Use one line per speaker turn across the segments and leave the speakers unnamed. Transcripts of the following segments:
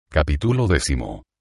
Capítulo 10.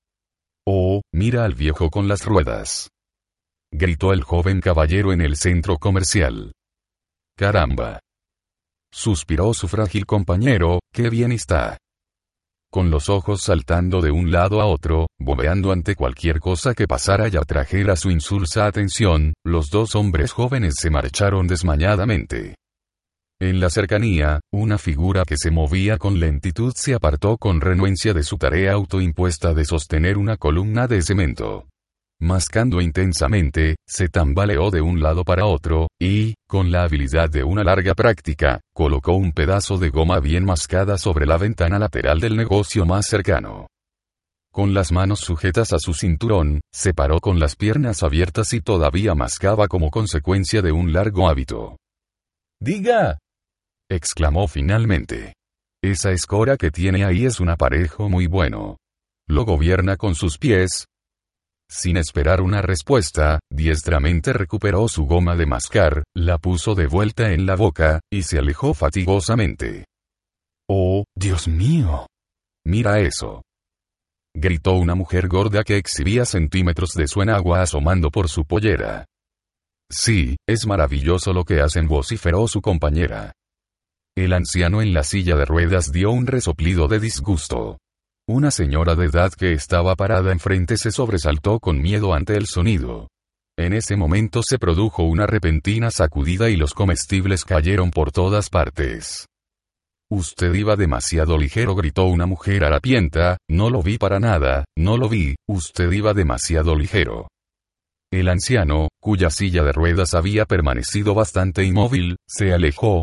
Oh, mira al viejo con las ruedas, gritó el joven caballero en el centro comercial. Caramba, suspiró su frágil compañero, qué bien está. Con los ojos saltando de un lado a otro, bobeando ante cualquier cosa que pasara y atrajera su insulsa atención, los dos hombres jóvenes se marcharon desmayadamente. En la cercanía, una figura que se movía con lentitud se apartó con renuencia de su tarea autoimpuesta de sostener una columna de cemento. Mascando intensamente, se tambaleó de un lado para otro, y, con la habilidad de una larga práctica, colocó un pedazo de goma bien mascada sobre la ventana lateral del negocio más cercano. Con las manos sujetas a su cinturón, se paró con las piernas abiertas y todavía mascaba como consecuencia de un largo hábito. «Diga», exclamó finalmente. «Esa escora que tiene ahí es un aparejo muy bueno. ¿Lo gobierna con sus pies?» Sin esperar una respuesta, diestramente recuperó su goma de mascar, la puso de vuelta en la boca, y se alejó fatigosamente. «Oh, Dios mío. Mira eso», gritó una mujer gorda que exhibía centímetros de su enagua asomando por su pollera. «Sí, es maravilloso lo que hacen», vociferó su compañera. El anciano en la silla de ruedas dio un resoplido de disgusto. Una señora de edad que estaba parada enfrente se sobresaltó con miedo ante el sonido. En ese momento se produjo una repentina sacudida y los comestibles cayeron por todas partes. «Usted iba demasiado ligero», gritó una mujer harapienta. «No lo vi para nada, no lo vi, usted iba demasiado ligero». El anciano, cuya silla de ruedas había permanecido bastante inmóvil, se alejó.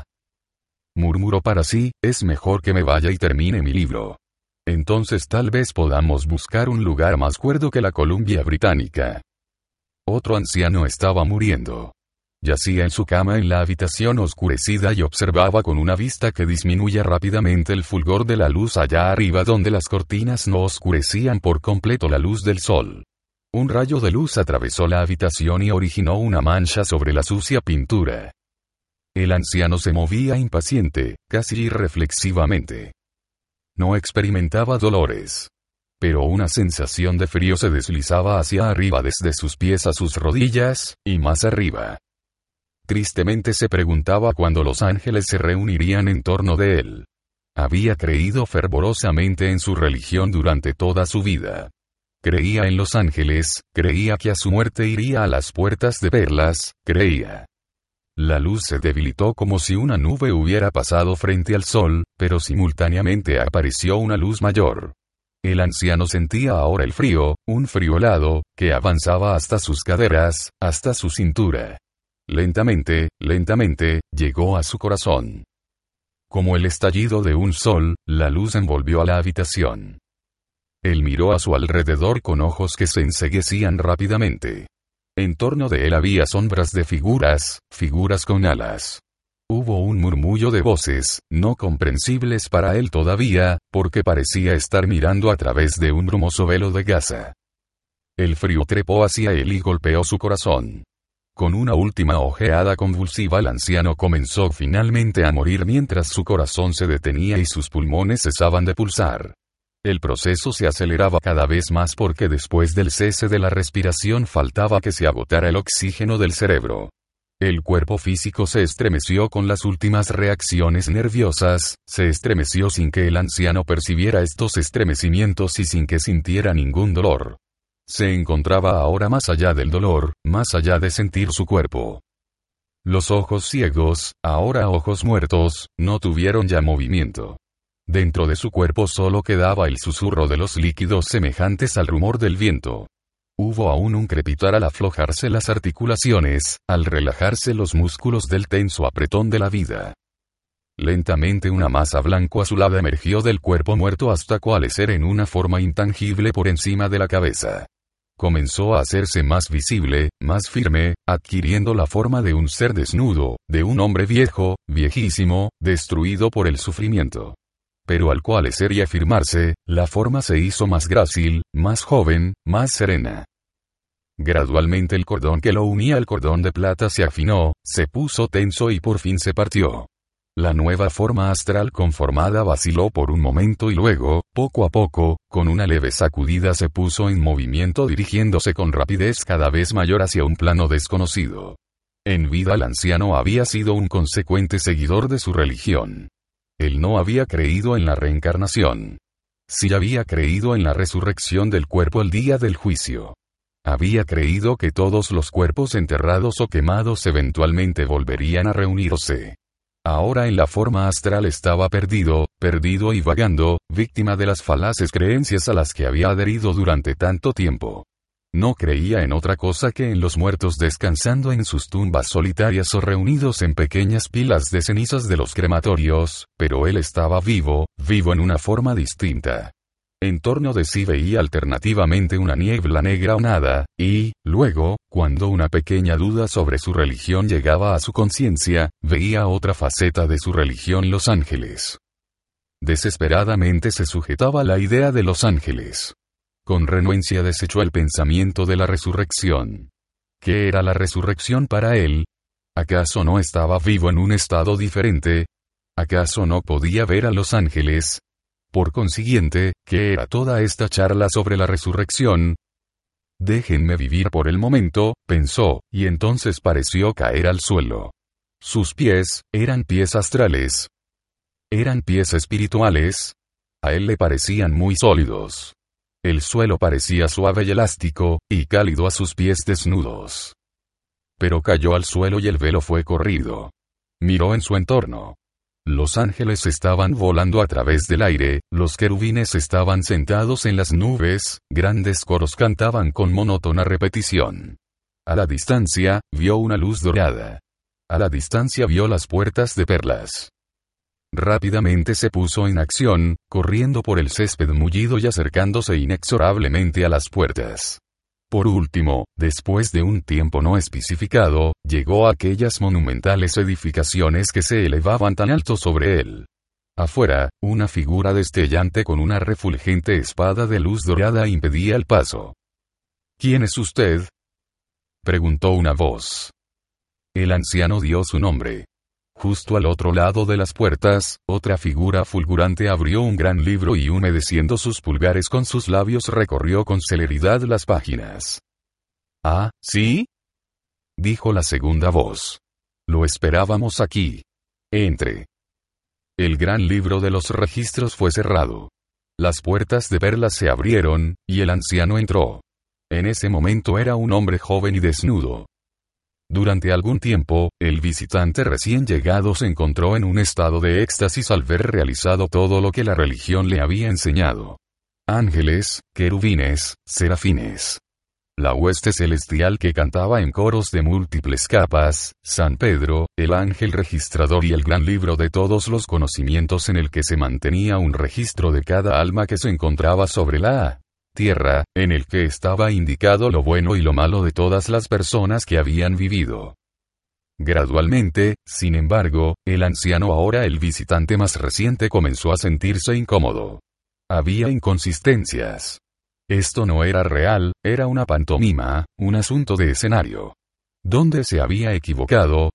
Murmuró para sí, «es mejor que me vaya y termine mi libro. Entonces tal vez podamos buscar un lugar más cuerdo que la Columbia Británica». Otro anciano estaba muriendo. Yacía en su cama en la habitación oscurecida y observaba con una vista que disminuye rápidamente el fulgor de la luz allá arriba donde las cortinas no oscurecían por completo la luz del sol. Un rayo de luz atravesó la habitación y originó una mancha sobre la sucia pintura. El anciano se movía impaciente, casi irreflexivamente. No experimentaba dolores. Pero una sensación de frío se deslizaba hacia arriba desde sus pies a sus rodillas, y más arriba. Tristemente se preguntaba cuándo los ángeles se reunirían en torno de él. Había creído fervorosamente en su religión durante toda su vida. Creía en los ángeles, creía que a su muerte iría a las puertas de perlas, creía. La luz se debilitó como si una nube hubiera pasado frente al sol, pero simultáneamente apareció una luz mayor. El anciano sentía ahora el frío, un frío helado, que avanzaba hasta sus caderas, hasta su cintura. Lentamente, lentamente, llegó a su corazón. Como el estallido de un sol, la luz envolvió a la habitación. Él miró a su alrededor con ojos que se enceguecían rápidamente. En torno de él había sombras de figuras con alas. Hubo un murmullo de voces, no comprensibles para él todavía, porque parecía estar mirando a través de un brumoso velo de gasa. El frío trepó hacia él y golpeó su corazón. Con una última ojeada convulsiva el anciano comenzó finalmente a morir mientras su corazón se detenía y sus pulmones cesaban de pulsar. El proceso se aceleraba cada vez más porque después del cese de la respiración faltaba que se agotara el oxígeno del cerebro. El cuerpo físico se estremeció con las últimas reacciones nerviosas, se estremeció sin que el anciano percibiera estos estremecimientos y sin que sintiera ningún dolor. Se encontraba ahora más allá del dolor, más allá de sentir su cuerpo. Los ojos ciegos, ahora ojos muertos, no tuvieron ya movimiento. Dentro de su cuerpo solo quedaba el susurro de los líquidos semejantes al rumor del viento. Hubo aún un crepitar al aflojarse las articulaciones, al relajarse los músculos del tenso apretón de la vida. Lentamente una masa blanco azulada emergió del cuerpo muerto hasta coalescer en una forma intangible por encima de la cabeza. Comenzó a hacerse más visible, más firme, adquiriendo la forma de un ser desnudo, de un hombre viejo, viejísimo, destruido por el sufrimiento. Pero al coalescer y afirmarse, la forma se hizo más grácil, más joven, más serena. Gradualmente el cordón que lo unía al cordón de plata se afinó, se puso tenso y por fin se partió. La nueva forma astral conformada vaciló por un momento y luego, poco a poco, con una leve sacudida se puso en movimiento dirigiéndose con rapidez cada vez mayor hacia un plano desconocido. En vida el anciano había sido un consecuente seguidor de su religión. Él no había creído en la reencarnación. Sí había creído en la resurrección del cuerpo el día del juicio. Había creído que todos los cuerpos enterrados o quemados eventualmente volverían a reunirse. Ahora en la forma astral estaba perdido y vagando, víctima de las falaces creencias a las que había adherido durante tanto tiempo. No creía en otra cosa que en los muertos descansando en sus tumbas solitarias o reunidos en pequeñas pilas de cenizas de los crematorios, pero él estaba vivo en una forma distinta. En torno de sí veía alternativamente una niebla negra o nada, y, luego, cuando una pequeña duda sobre su religión llegaba a su conciencia, veía otra faceta de su religión: los ángeles. Desesperadamente se sujetaba a la idea de los ángeles. Con renuencia desechó el pensamiento de la resurrección. ¿Qué era la resurrección para él? ¿Acaso no estaba vivo en un estado diferente? ¿Acaso no podía ver a los ángeles? Por consiguiente, ¿qué era toda esta charla sobre la resurrección? Déjenme vivir por el momento, pensó, y entonces pareció caer al suelo. Sus pies, ¿eran pies astrales? ¿Eran pies espirituales? A él le parecían muy sólidos. El suelo parecía suave y elástico, y cálido a sus pies desnudos. Pero cayó al suelo y el velo fue corrido. Miró en su entorno. Los ángeles estaban volando a través del aire, los querubines estaban sentados en las nubes, grandes coros cantaban con monótona repetición. A la distancia, vio una luz dorada. A la distancia vio las puertas de perlas. Rápidamente se puso en acción, corriendo por el césped mullido y acercándose inexorablemente a las puertas. Por último, después de un tiempo no especificado, llegó a aquellas monumentales edificaciones que se elevaban tan alto sobre él. Afuera, una figura destellante con una refulgente espada de luz dorada impedía el paso. ¿Quién es usted?, preguntó una voz. El anciano dio su nombre. Justo al otro lado de las puertas, otra figura fulgurante abrió un gran libro y humedeciendo sus pulgares con sus labios recorrió con celeridad las páginas. «Ah, ¿sí?», dijo la segunda voz. «Lo esperábamos aquí. Entre». El gran libro de los registros fue cerrado. Las puertas de perlas se abrieron, y el anciano entró. En ese momento era un hombre joven y desnudo. Durante algún tiempo, el visitante recién llegado se encontró en un estado de éxtasis al ver realizado todo lo que la religión le había enseñado. Ángeles, querubines, serafines. La hueste celestial que cantaba en coros de múltiples capas, San Pedro, el ángel registrador y el gran libro de todos los conocimientos en el que se mantenía un registro de cada alma que se encontraba sobre la tierra, en el que estaba indicado lo bueno y lo malo de todas las personas que habían vivido. Gradualmente, sin embargo, el anciano, ahora el visitante más reciente, comenzó a sentirse incómodo. Había inconsistencias. Esto no era real, era una pantomima, un asunto de escenario. ¿Dónde se había equivocado?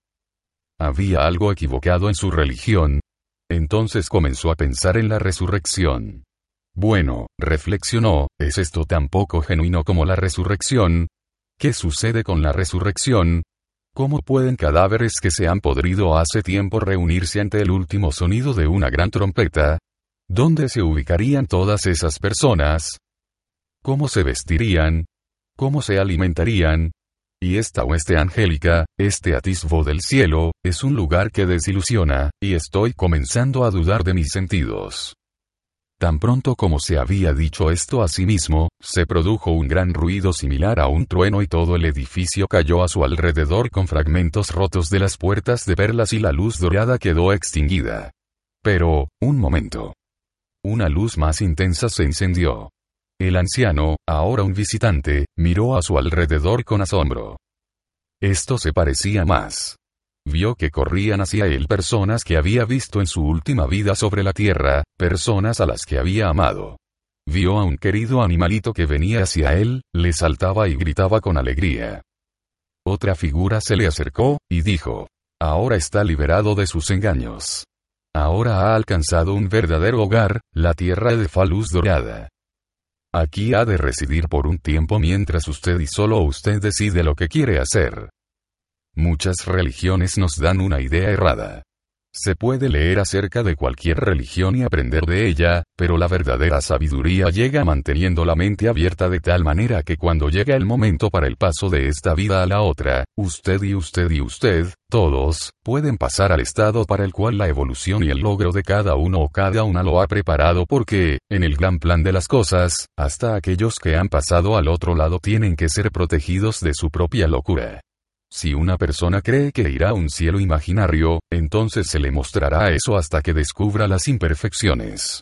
¿Había algo equivocado en su religión? Entonces comenzó a pensar en la resurrección. Bueno, reflexionó, ¿es esto tan poco genuino como la resurrección? ¿Qué sucede con la resurrección? ¿Cómo pueden cadáveres que se han podrido hace tiempo reunirse ante el último sonido de una gran trompeta? ¿Dónde se ubicarían todas esas personas? ¿Cómo se vestirían? ¿Cómo se alimentarían? Y esta hueste angélica, este atisbo del cielo, es un lugar que desilusiona, y estoy comenzando a dudar de mis sentidos. Tan pronto como se había dicho esto a sí mismo, se produjo un gran ruido similar a un trueno y todo el edificio cayó a su alrededor con fragmentos rotos de las puertas de perlas y la luz dorada quedó extinguida. Pero, un momento. Una luz más intensa se encendió. El anciano, ahora un visitante, miró a su alrededor con asombro. Esto se parecía más. Vio que corrían hacia él personas que había visto en su última vida sobre la tierra, personas a las que había amado. Vio a un querido animalito que venía hacia él, le saltaba y gritaba con alegría. Otra figura se le acercó, y dijo, ahora está liberado de sus engaños. Ahora ha alcanzado un verdadero hogar, la tierra de Faluz Dorada. Aquí ha de residir por un tiempo mientras usted y solo usted decide lo que quiere hacer. Muchas religiones nos dan una idea errada. Se puede leer acerca de cualquier religión y aprender de ella, pero la verdadera sabiduría llega manteniendo la mente abierta de tal manera que cuando llega el momento para el paso de esta vida a la otra, usted y usted y usted, todos, pueden pasar al estado para el cual la evolución y el logro de cada uno o cada una lo ha preparado porque, en el gran plan de las cosas, hasta aquellos que han pasado al otro lado tienen que ser protegidos de su propia locura. Si una persona cree que irá a un cielo imaginario, entonces se le mostrará eso hasta que descubra las imperfecciones.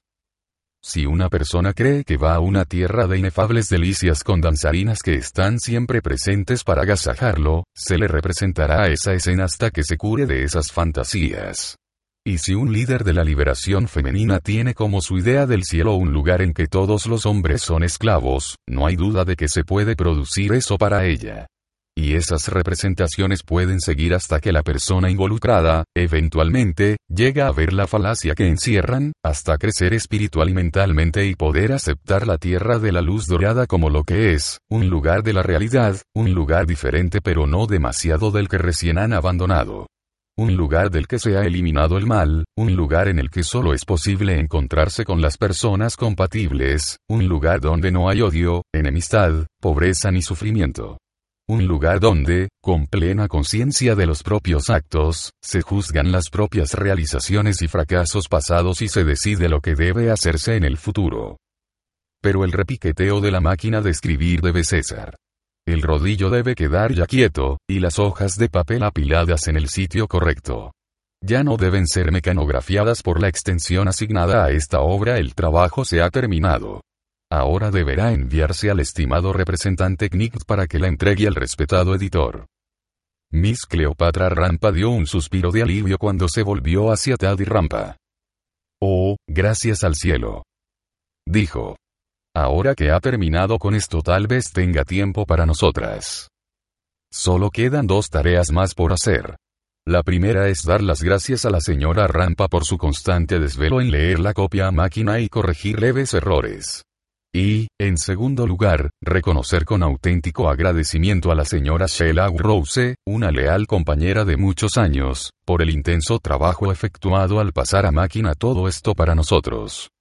Si una persona cree que va a una tierra de inefables delicias con danzarinas que están siempre presentes para agasajarlo, se le representará esa escena hasta que se cure de esas fantasías. Y si un líder de la liberación femenina tiene como su idea del cielo un lugar en que todos los hombres son esclavos, no hay duda de que se puede producir eso para ella. Y esas representaciones pueden seguir hasta que la persona involucrada, eventualmente, llega a ver la falacia que encierran, hasta crecer espiritual y mentalmente y poder aceptar la tierra de la luz dorada como lo que es, un lugar de la realidad, un lugar diferente pero no demasiado del que recién han abandonado. Un lugar del que se ha eliminado el mal, un lugar en el que solo es posible encontrarse con las personas compatibles, un lugar donde no hay odio, enemistad, pobreza ni sufrimiento. Un lugar donde, con plena conciencia de los propios actos, se juzgan las propias realizaciones y fracasos pasados y se decide lo que debe hacerse en el futuro. Pero el repiqueteo de la máquina de escribir debe cesar. El rodillo debe quedar ya quieto, y las hojas de papel apiladas en el sitio correcto. Ya no deben ser mecanografiadas por la extensión asignada a esta obra. El trabajo se ha terminado. Ahora deberá enviarse al estimado representante Knight para que la entregue al respetado editor. Miss Cleopatra Rampa dio un suspiro de alivio cuando se volvió hacia Teddy Rampa. «Oh, gracias al cielo», dijo. «Ahora que ha terminado con esto tal vez tenga tiempo para nosotras. Solo quedan 2 tareas más por hacer. La primera es dar las gracias a la señora Rampa por su constante desvelo en leer la copia a máquina y corregir leves errores. Y, en segundo lugar, reconocer con auténtico agradecimiento a la señora Sheila Rose, una leal compañera de muchos años, por el intenso trabajo efectuado al pasar a máquina todo esto para nosotros.